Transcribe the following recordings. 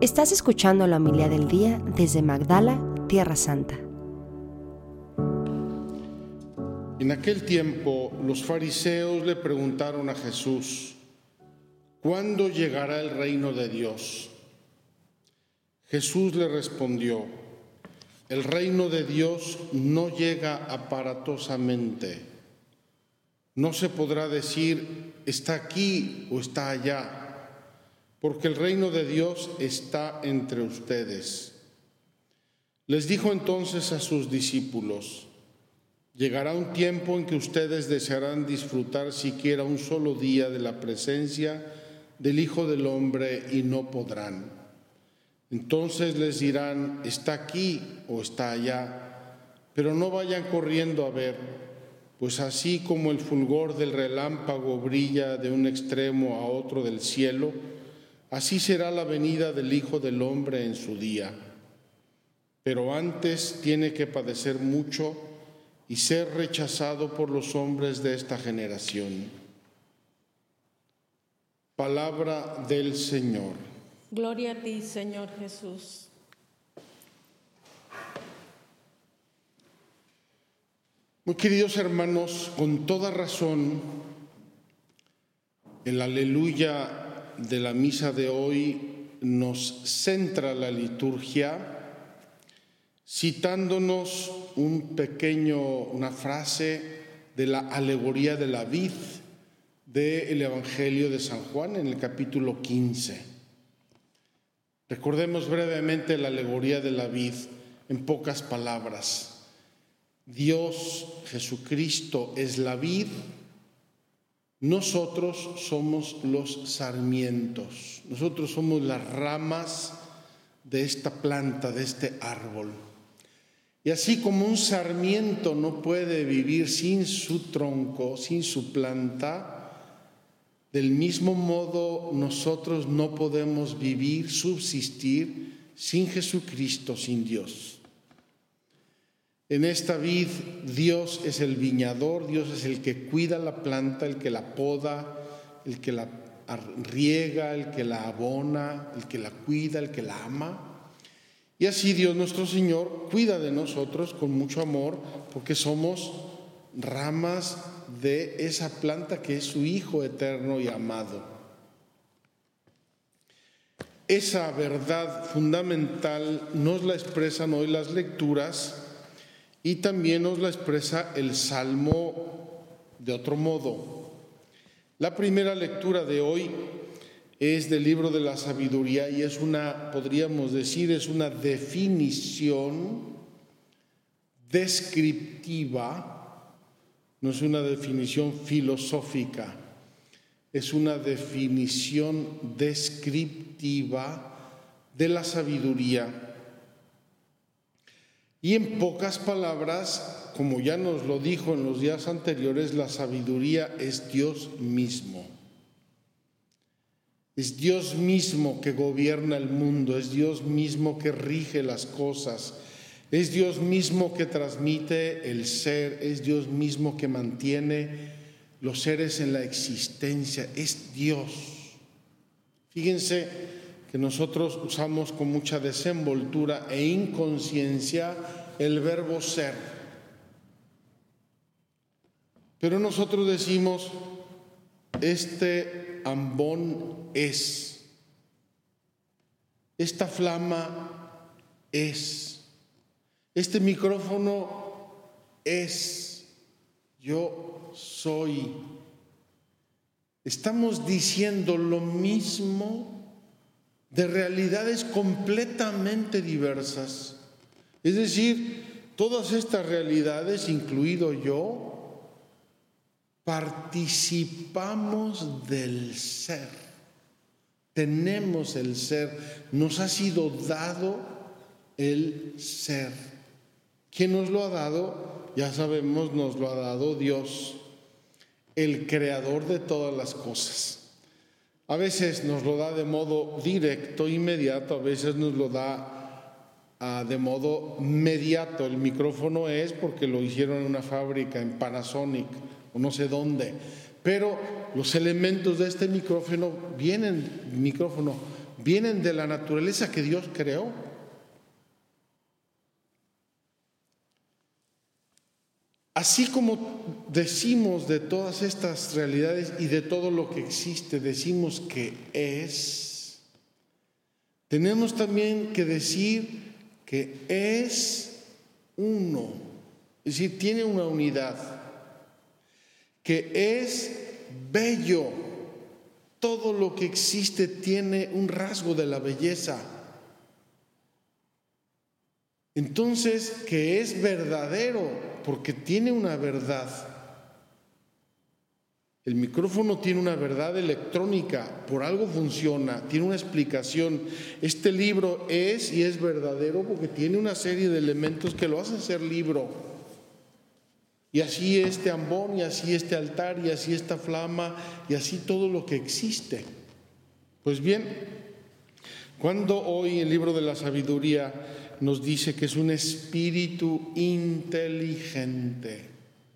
Estás escuchando la homilía del día desde Magdala, Tierra Santa. En aquel tiempo, los fariseos le preguntaron a Jesús: ¿cuándo llegará el reino de Dios? Jesús le respondió: el reino de Dios no llega aparatosamente. No se podrá decir está aquí o está allá, porque el reino de Dios está entre ustedes. Les dijo entonces a sus discípulos: llegará un tiempo en que ustedes desearán disfrutar siquiera un solo día de la presencia del Hijo del Hombre y no podrán. Entonces les dirán: está aquí o está allá, pero no vayan corriendo a ver, pues así como el fulgor del relámpago brilla de un extremo a otro del cielo, así será la venida del Hijo del Hombre en su día. Pero antes tiene que padecer mucho y ser rechazado por los hombres de esta generación. Palabra del Señor. Gloria a ti, Señor Jesús. Muy queridos hermanos, con toda razón, el aleluya de la misa de hoy nos centra la liturgia citándonos una frase de la alegoría de la vid del Evangelio de San Juan en el capítulo 15. Recordemos brevemente la alegoría de la vid en pocas palabras. Dios, Jesucristo, es la vid, nosotros somos los sarmientos, nosotros somos las ramas de esta planta, de este árbol. Y así como un sarmiento no puede vivir sin su tronco, sin su planta, del mismo modo nosotros no podemos vivir, subsistir sin Jesucristo, sin Dios. En esta vid, Dios es el viñador, Dios es el que cuida la planta, el que la poda, el que la riega, el que la abona, el que la cuida, el que la ama. Y así Dios nuestro Señor cuida de nosotros con mucho amor, porque somos ramas de esa planta que es su Hijo eterno y amado. Esa verdad fundamental nos la expresan hoy las lecturas y también nos la expresa el Salmo de otro modo. La primera lectura de hoy es del libro de la sabiduría y podríamos decir, es una definición descriptiva, no es una definición filosófica, es una definición descriptiva de la sabiduría. Y en pocas palabras, como ya nos lo dijo en los días anteriores, la sabiduría es Dios mismo. Es Dios mismo que gobierna el mundo, es Dios mismo que rige las cosas, es Dios mismo que transmite el ser, es Dios mismo que mantiene los seres en la existencia, es Dios. Fíjense que nosotros usamos con mucha desenvoltura e inconsciencia el verbo ser. Pero nosotros decimos, este ambón es, esta flama es, este micrófono es, yo soy. Estamos diciendo lo mismo de realidades completamente diversas. Es decir, todas estas realidades, incluido yo, participamos del ser, tenemos el ser, nos ha sido dado el ser. ¿Quién nos lo ha dado? Ya sabemos, nos lo ha dado Dios, el creador de todas las cosas. A veces nos lo da de modo directo, inmediato, a veces nos lo da de modo mediato. El micrófono es porque lo hicieron en una fábrica, en Panasonic, o no sé dónde, pero los elementos de este micrófono vienen de la naturaleza que Dios creó. Así como decimos de todas estas realidades y de todo lo que existe, decimos que es, tenemos también que decir que es uno, es decir, tiene una unidad, que es bello. Todo lo que existe tiene un rasgo de la belleza. Entonces, que es verdadero, porque tiene una verdad. El micrófono tiene una verdad electrónica, por algo funciona, tiene una explicación. Este libro es y es verdadero porque tiene una serie de elementos que lo hacen ser libro. Y así este ambón, y así este altar, y así esta flama, y así todo lo que existe. Pues bien, cuando hoy el libro de la sabiduría nos dice que es un espíritu inteligente,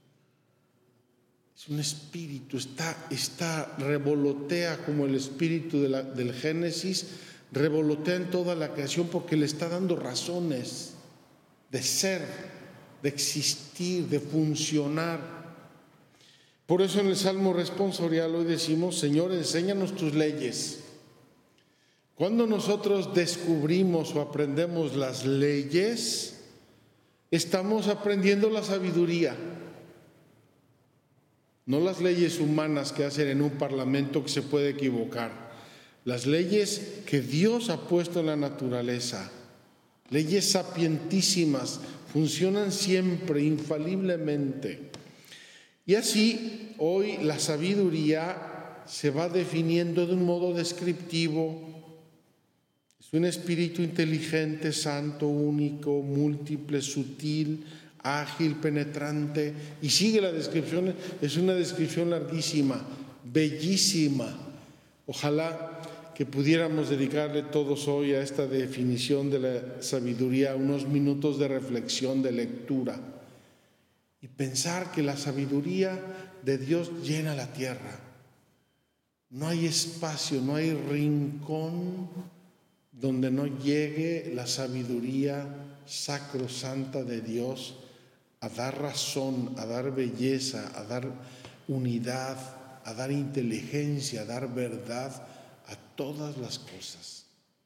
es un espíritu, revolotea como el espíritu del Génesis, revolotea en toda la creación porque le está dando razones de ser, de existir, de funcionar. Por eso en el Salmo responsorial hoy decimos: Señor, enséñanos tus leyes. Cuando nosotros descubrimos o aprendemos las leyes, estamos aprendiendo la sabiduría. No las leyes humanas que hacen en un parlamento que se puede equivocar. Las leyes que Dios ha puesto en la naturaleza. Leyes sapientísimas, funcionan siempre, infaliblemente. Y así, hoy la sabiduría se va definiendo de un modo descriptivo. Es un espíritu inteligente, santo, único, múltiple, sutil, ágil, penetrante. Y sigue la descripción, es una descripción larguísima, bellísima. Ojalá que pudiéramos dedicarle todos hoy a esta definición de la sabiduría unos minutos de reflexión, de lectura, y pensar que la sabiduría de Dios llena la tierra. No hay espacio, no hay rincón donde no llegue la sabiduría sacrosanta de Dios a dar razón, a dar belleza, a dar unidad, a dar inteligencia, a dar verdad a todas las cosas.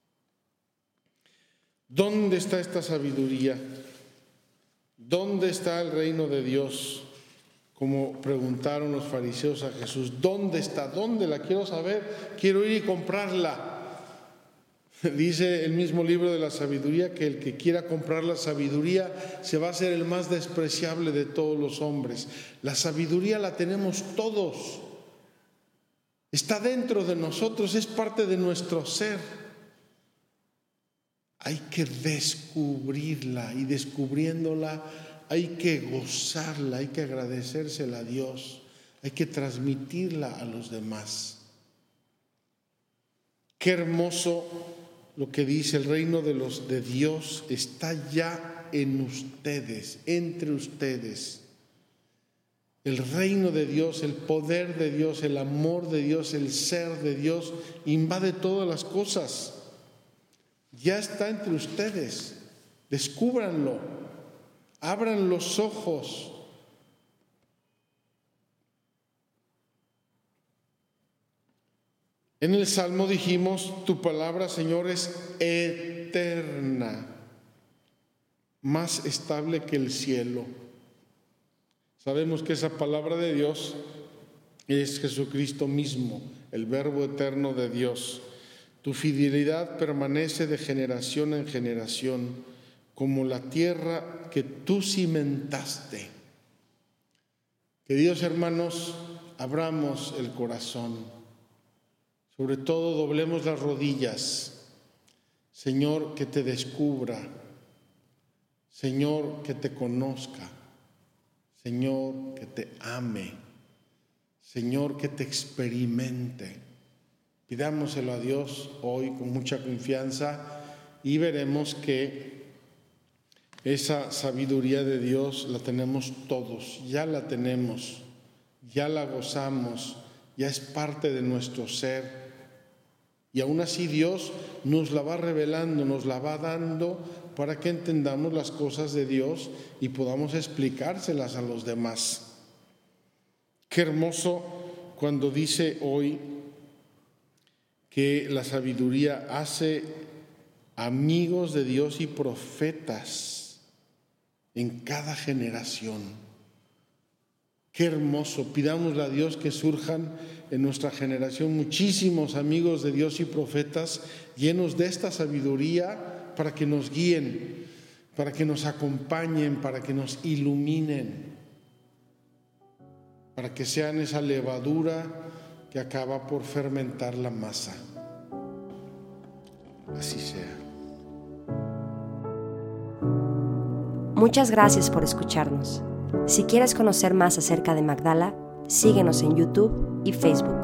¿Dónde está esta sabiduría? ¿Dónde está el reino de Dios? Como preguntaron los fariseos a Jesús, ¿dónde está? ¿Dónde la quiero saber? Quiero ir y comprarla. Dice el mismo libro de la sabiduría que el que quiera comprar la sabiduría se va a hacer el más despreciable de todos los hombres. La sabiduría la tenemos todos. Está dentro de nosotros, es parte de nuestro ser. Hay que descubrirla y descubriéndola hay que gozarla, hay que agradecérsela a Dios, hay que transmitirla a los demás. Qué hermoso lo que dice: el reino de Dios está ya en ustedes, entre ustedes. El reino de Dios, el poder de Dios, el amor de Dios, el ser de Dios invade todas las cosas. Ya está entre ustedes. Descúbranlo. Abran los ojos. En el Salmo dijimos: tu palabra, Señor, es eterna, más estable que el cielo. Sabemos que esa palabra de Dios es Jesucristo mismo, el Verbo eterno de Dios. Tu fidelidad permanece de generación en generación, como la tierra que tú cimentaste. Queridos hermanos, abramos el corazón. Sobre todo, doblemos las rodillas. Señor, que te descubra. Señor, que te conozca. Señor, que te ame. Señor, que te experimente. Pidámoselo a Dios hoy con mucha confianza y veremos que esa sabiduría de Dios la tenemos todos, ya la tenemos, ya la gozamos, ya es parte de nuestro ser. Y aún así Dios nos la va revelando, nos la va dando para que entendamos las cosas de Dios y podamos explicárselas a los demás. Qué hermoso cuando dice hoy que la sabiduría hace amigos de Dios y profetas en cada generación. Qué hermoso. Pidámosle a Dios que surjan en nuestra generación muchísimos amigos de Dios y profetas llenos de esta sabiduría para que nos guíen, para que nos acompañen, para que nos iluminen, para que sean esa levadura que acaba por fermentar la masa. Así sea. Muchas gracias por escucharnos. Si quieres conocer más acerca de Magdala, síguenos en YouTube y Facebook.